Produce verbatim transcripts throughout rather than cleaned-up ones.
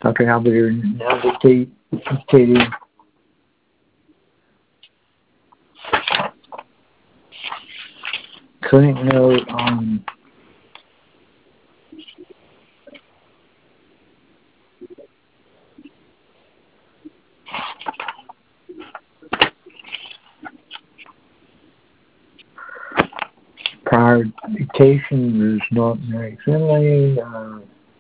Doctor Halberdier now dictate, dictating clinic note on prior dictation was not very friendly. Uh,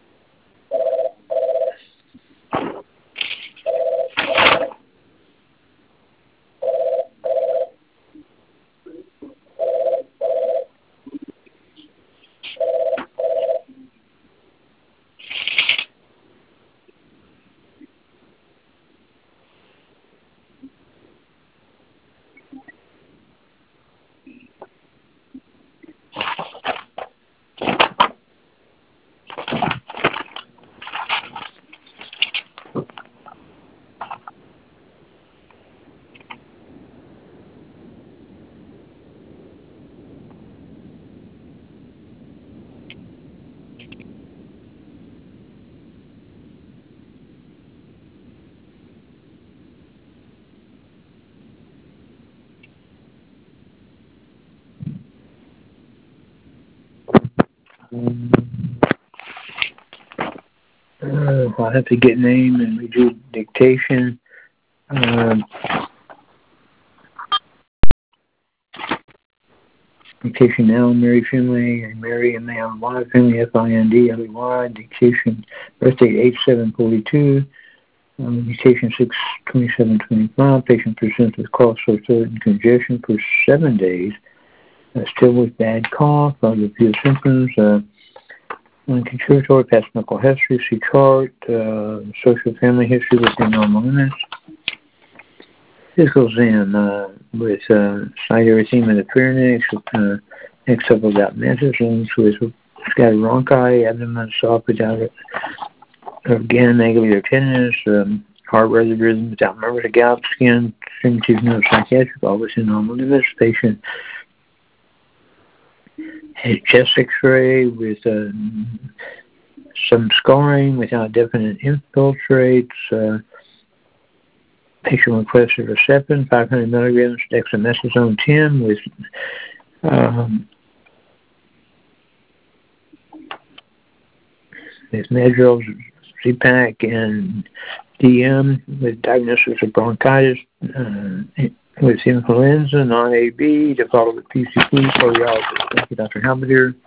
Uh, I'll have to get name and redo dictation. Uh, dictation now, Mary Finley, Mary M A L Y, Finley F I N D L E Y, dictation, birthday eight seven forty-two, um, dictation six twenty-seven twenty-five, patient presents with cough, sore throat, and congestion for seven days, uh, still with bad cough, other few symptoms, uh, contributory past medical history, see chart, uh, social family history within normal limits. Physical exam uh, with uh, side erythema of the pharynx, uh, next up without mantisms, with scattered bronchi, abdomen soft without again negative tenderness, um, heart rate rhythm without murmurs, gout, skin, primitive no psychiatric, all within normal limits. Patient had chest X-ray with uh, some scarring without definite infiltrates. Uh, patient requested Herceptin, five hundred milligrams, dexamethasone ten with um, with Medrol, Z-Pak, and D M with diagnosis of bronchitis uh, with influenza, non-A B, to follow with P C P, cardiologist. Thank you, Doctor Halberdier.